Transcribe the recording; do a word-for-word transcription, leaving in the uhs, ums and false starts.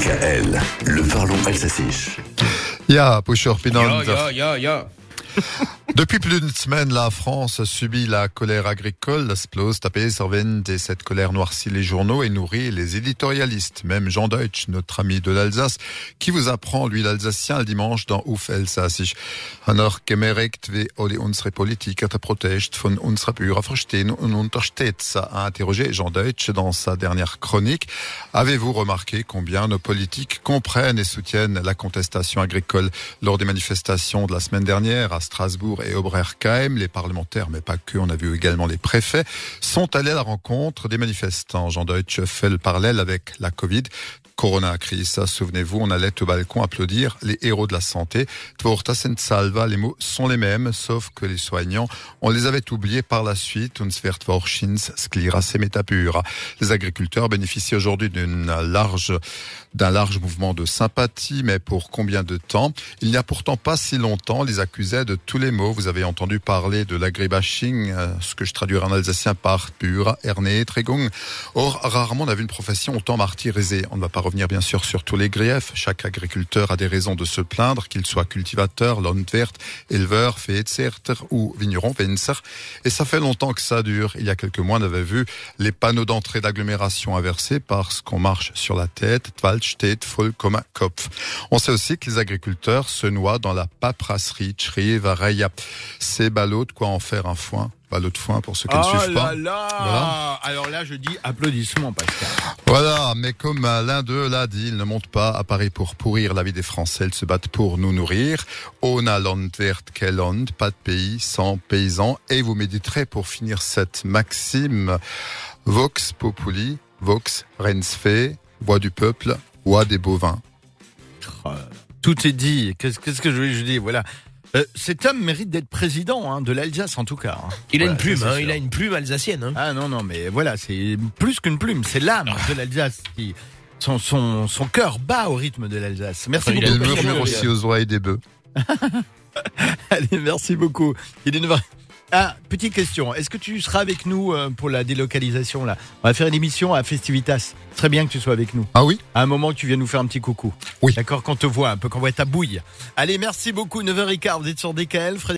D K L, le parlons alsacien. Ja, Pusher Pinant. Ja, ja, ja, ja. Depuis plus d'une semaine, la France subit la colère agricole. L'Splos tapé Sorvent et cette colère noircit les journaux et nourrit les éditorialistes. Même Jean Deutsch, notre ami de l'Alsace, qui vous apprend, lui, l'Alsacien, le dimanche dans Uf Elsassisch. Alors, gemerkt wie alle unsere Politiker protègent von unserer Bürger verstehen und untersteht. Ça a interrogé Jean Deutsch dans sa dernière chronique. Avez-vous remarqué combien nos politiques comprennent et soutiennent la contestation agricole lors des manifestations de la semaine dernière à Strasbourg et Oberheim? Les parlementaires, mais pas que, on a vu également les préfets, sont allés à la rencontre des manifestants. Jean Deutsch fait le parallèle avec la Covid. Corona crise, souvenez-vous, on allait au balcon applaudir les héros de la santé. Tvortas and Salva, les mots sont les mêmes, sauf que les soignants, on les avait oubliés par la suite. Uns wird Vorschins, Skliras et Metapura. Les agriculteurs bénéficient aujourd'hui d'une large, d'un large mouvement de sympathie, mais pour combien de temps? Il n'y a pourtant pas si longtemps, les accusaient de tous les maux. Vous avez entendu parler de l'agribashing, ce que je traduirai en alsacien par pura, erne, tregung. Or, rarement on a vu une profession autant martyrisée. On ne va pas revenir bien sûr sur tous les griefs. Chaque agriculteur a des raisons de se plaindre, qu'il soit cultivateur, landwirt, éleveur, veetzerter ou vigneron, venser. Et ça fait longtemps que ça dure. Il y a quelques mois, on avait vu les panneaux d'entrée d'agglomération inversés parce qu'on marche sur la tête. Wald steht voll comme Kopf. On sait aussi que les agriculteurs se noient dans la paperasserie, Vareya. C'est ballot de quoi en faire un foin. Ballot de foin pour ceux qui oh ne suivent là pas. Là. Voilà. Alors là, je dis applaudissements, Pascal. Voilà, mais comme l'un d'eux l'a dit, ils ne montent pas à Paris pour pourrir la vie des Français, ils se battent pour nous nourrir. Ona landwirt quel land, pas de pays sans paysans. Et vous méditerez pour finir cette maxime, Vox populi, Vox rensfe, voix du peuple, voix des bovins. Oh, tout est dit. Qu'est-ce, qu'est-ce que je vais je dis Voilà. Euh, cet homme mérite d'être président hein, de l'Alsace en tout cas. Hein. Il a voilà, une plume, hein, sûr. il a une plume alsacienne. Hein. Ah non non mais voilà, c'est plus qu'une plume, c'est l'âme de l'Alsace qui son son son cœur bat au rythme de l'Alsace. Merci Il beaucoup. murmure Pascal. aussi aux oreilles des bœufs. Allez, merci beaucoup. Il est neuf heures. Ah, petite question. Est-ce que tu seras avec nous euh, pour la délocalisation là? On va faire une émission à Festivitas. Ce serait bien que tu sois avec nous. Ah oui? À un moment, tu viens nous faire un petit coucou. Oui. D'accord, qu'on te voit un peu, qu'on voit ta bouille. Allez, merci beaucoup. neuf heures quinze, vous êtes sur D K L. Frédéric